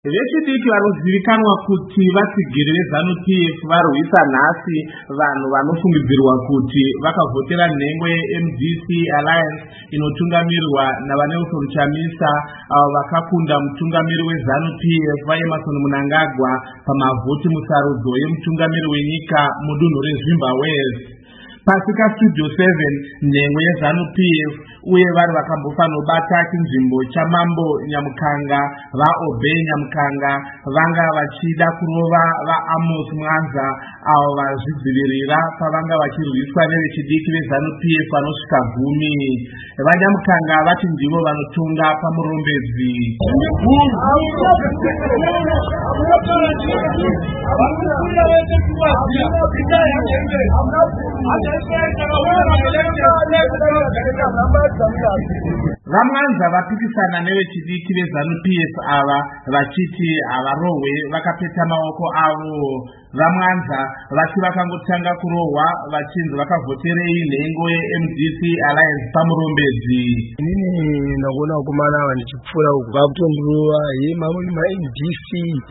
Vechidiki vanozivikanwa kuti vatsigiri veZANU-PF varwisa nhasi vanhu vanofungidzirwa kuti vakavhotera nhengo yeMDC Alliance inotungamirirwa naVanelson Chamisa avo vakakunda mutungamiri weZANU-PF vaEmmerson Mnangagwa pamavhoti musarudzo yemutungamiri wenyika mudunhu reZimbabwe West. Pasika Studio 7 nhengo yeZANU-PF uye vari vakambofanobata chinzvimbo chamambo Nyamukanga vaObey Nyamukanga vanga vachida kurova vaAmos Mwanza avo vazvidzivirira pavanga vachirwiswa nevechidiki veZANU-PF vanosvika 10. VaNyamukanga vati ndivo vanotonga pamurombedzi. VaMwanza vapikisana nevechidiki veZANU-PF ava vachiti havarohwe vakapeta maoko avo. VaMwanza vati vakangotanga kurohwa vachinzi vakavhoterei nhengo yeMDC Alliance pamurombedzi. Inini ndakona kumana vanichipfuura uku vakutondirova mamuri maMDC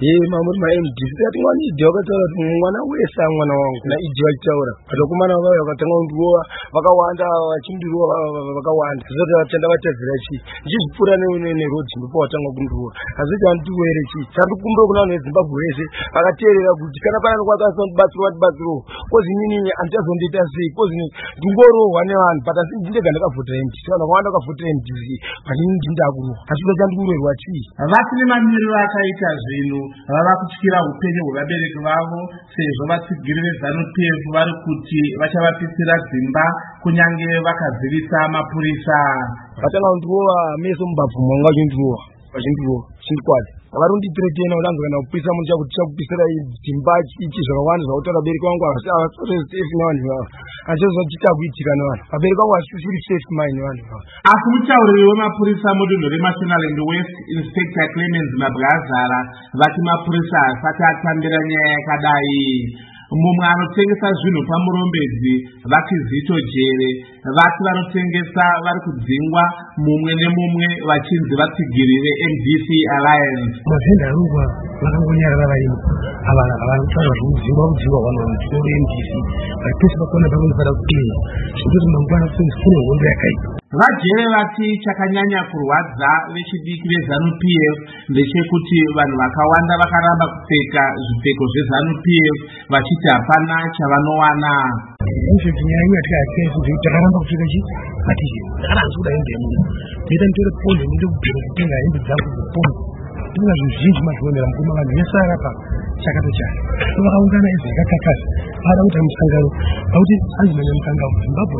maMDC ati mwana idhi vakataura kuti mwana wese mwana wangu naidhi vachitaura vatokumana vavo vakatanga kundirova vakawanda vachindirova vakawanda zvisati vatenda vatadzira chii ndichizvipfuura nerodzi ndipo vatanga kundirova asi chandiwere chii chandikumbuka kuna vanhu veZimbabwe vese vakateerera kuti kana panani kwakasondibatsiro vatibatsiro kozi inini handichazondiita sei kozi ndingorohwa nevanhu but asi ndindega ndakavhotera MDC vanhu vakawanda vakavhotera MDC but inini ndindakurohwa asi chandikurerwa chii. Vasine mamiriro akaita zvinhu vava kutyira upenyu hwevabereki vavo sezvo vatsigiri veZANU-PF vari kuti vachavapisira dzimba kunyange vakazivisa mapurisa. Vatanga kundirova meso mubabvu mwangu vachindirova chindikwadi avarunditiretena udanzwa kana kupisa munhu chakupisira dzimba ichi zvakawanda zvakutaura vabereki vangu avasafe nevanhu vavo achizotita kuitika nevanhu vabereki vangu vasisiri safe mai nevanhu vavo. Asi mutauriri wemapurisa mudunhu reMashonaland West Inspector Clemens Mabwazara vati mapurisa asati atambira nyaya yakadai. Mumwe anotengesa zvinhu pamurombedzi vakizito jere vati vanotengesa vari kudzingwa mumwe nemumwe vachinzi vatsigiri veMDC Alliance. Mazenda arungwa vakangonyarara varimo avanotaura zvekudzingwa vanhu vanotoro MDC vari vakona vanonofara kuplaya zvekuti mangwana kune hondo yakaipa. Vajere vati chakanyanya kurwadza vechidiki veZANU-PF ndechekuti vanhu vakawanda vakaramba kupfeka zvipfeko zveZANU-PF vachiti hapana chavanowana. Nyaya takaramba kupfeka chii matisheti takaranzi kuda hembe yemunhu toita nditore ponde ndinde kubhira kutenga hembe dzangu dzeponde ndina zvinhu zvizhinji mazvionera mukoma vanhu vese arapa chakata chake vakaungana ezekakakazi vada kuita musangano vakuti azimanya musangano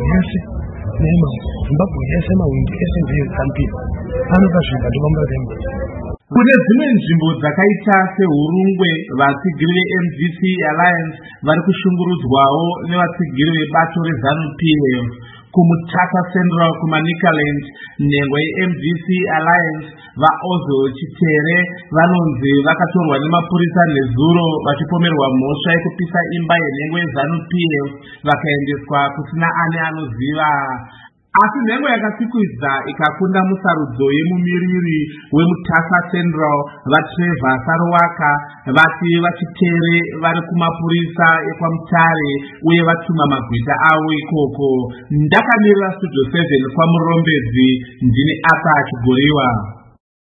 Zimbabwe yese mawindi ese ndeyeZANU-PF anopa zvinhu vatopambatemba. Kune dzimwe nzvimbo dzakaita seHurungwe vatsigiri veMDC Alliance vari kushungurudzwawo nevatsigiri vebato reZANU-PF. Kumutaka Central kuManicaland nhengo yeMDC Alliance vaOzo Chitere vanonzi vakatorwa nemapurisa nezuro vachipomerwa mhosva yekupisa imba yenhengo yeZANU-PF vakaendeswa kusina ane anoziva. Asi nhengo yakasikwidza ikakunda musarudzo yemumiriri weMutasa Central vaTrevor Sarowaka vati vachitere vari kumapurisa ekwaMutare uye vatuma magwita avo ikoko. Ndakamirira Studio 7 kwamurombedzi ndini Apa Chigoriwa.